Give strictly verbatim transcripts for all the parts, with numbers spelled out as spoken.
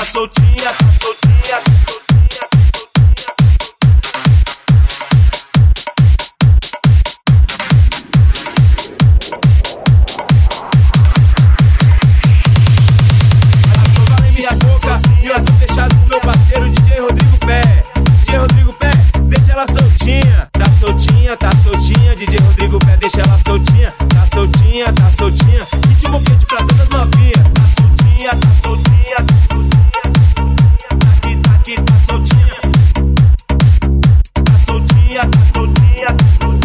soltinha, tá soltinha. E eu tô fechado com meu parceiro D J Rodrigo Pé. D J Rodrigo Pé, deixa ela soltinha. Tá soltinha, tá soltinha. D J Rodrigo Pé, deixa ela soltinha. Tá soltinha, tá soltinha. Ritmo quente pra todas as novinhas. Tá soltinha, tá soltinha, tá soltinha. Tá aqui, tá aqui, tá soltinha. Tá soltinha, tá soltinha, tá soltinha.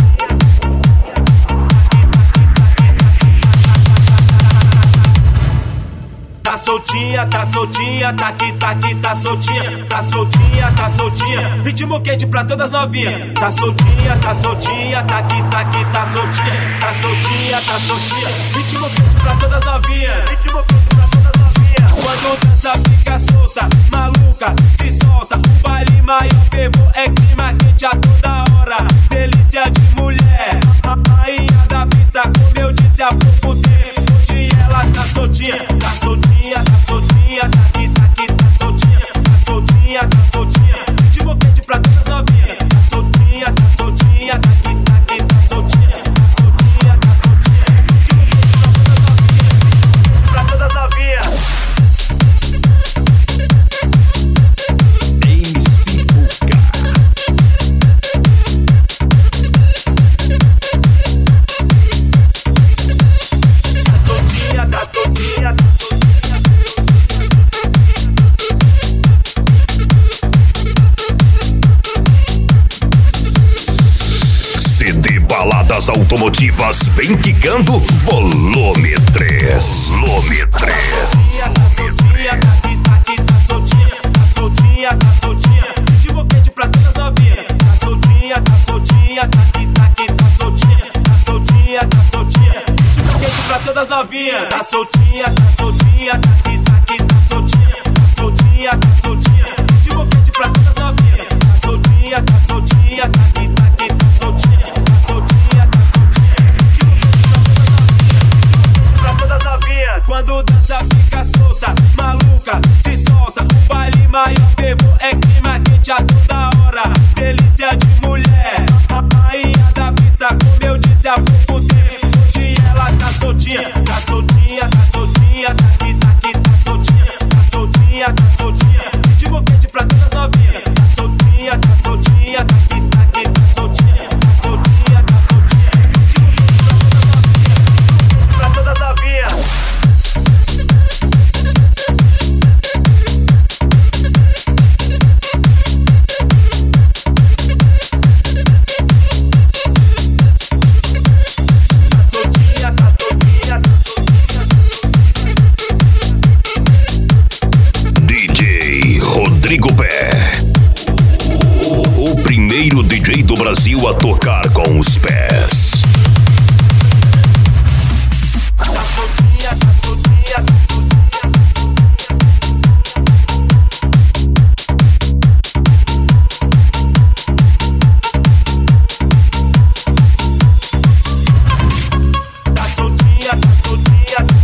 Tá soltinha, tá soltinha, tá aqui, tá aqui, tá soltinha. Tá soltinha, tá soltinha. Ritmo quente pra todas as novinhas. Tá soltinha, tá soltinha, tá aqui, tá aqui, tá soltinha. Tá soltinha, tá soltinha. Ritmo quente pra todas as novinhas. Ritmo quente pra todas as novinhas. Quando dança fica solta, maluca, se solta. O baile maior fervor é clima quente a toda hora. Delícia de mulher, a rainha da pista, como eu disse há pouco tempo. Hoje ela tá soltinha, tá soltinha, tá soltinha, tá aqui, tá aqui, tá soltinha, tá soltinha, tá soltinha. Ritmo quente pra todas as novinhas. Tá soltinha, tá soltinha, tá aqui, tá aqui, tá soltinha, tá soltinha, tá soltinha. Ritmo quente pra todas as novinhas. M C Buca. Tá soltinha, tá soltinha, tá soltinha. C D Baladas Automotivas vem quicando volume três. Volume três. Tá soltinha, tá aqui, tá aqui, tá soltinha. Tá soltinha, tá soltinha. Ritmo quente pra todas as novinhas. Tá soltinha, tá soltinha, tá aqui, tá aqui, tá soltinha. Tá soltinha, tá soltinha. Ritmo quente pra todas as novinhas. Tá soltinha, tá soltinha, tá aqui, tá aqui, tá soltinha. Tá soltinha, tá soltinha. Ritmo quente pra todas as novinhas. Tá soltinha, tá soltinha, tá aqui, tá aqui, tá soltinha. Tá soltinha, tá soltinha. Ritmo quente pra todas as novinhas. Quando dança fica solta, maluca, se solta. O baile maior fervor é clima quente a toda hora. Delícia de mulher, a rainha da pista, como eu disse há pouco tempo. Hoje ela tá soltinha, tá soltinha, tá soltinha, tá aqui, tá aqui, tá soltinha, tá soltinha, tá soltinha. Ritmo quente pra todas as novinhas. Tá soltinha, tá soltinha, tá aqui, tá aqui, tá soltinha, tá soltinha, tá soltinha. Ritmo quente pra todas as novinhas. D J Rodrigo Pé. O primeiro D J do Brasil a tocar com os pés. Tá soltinha, tá soltinha, tá Tá soltinha, tá soltinha, tá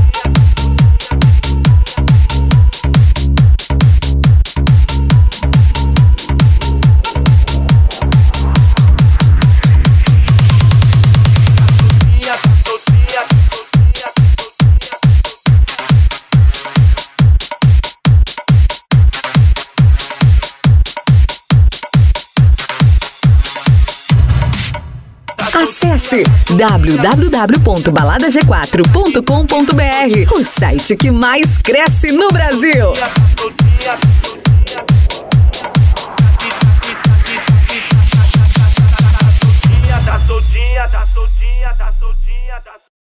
Acesse w w w ponto balada g quatro ponto com ponto b r, o site que mais cresce no Brasil. soltinha.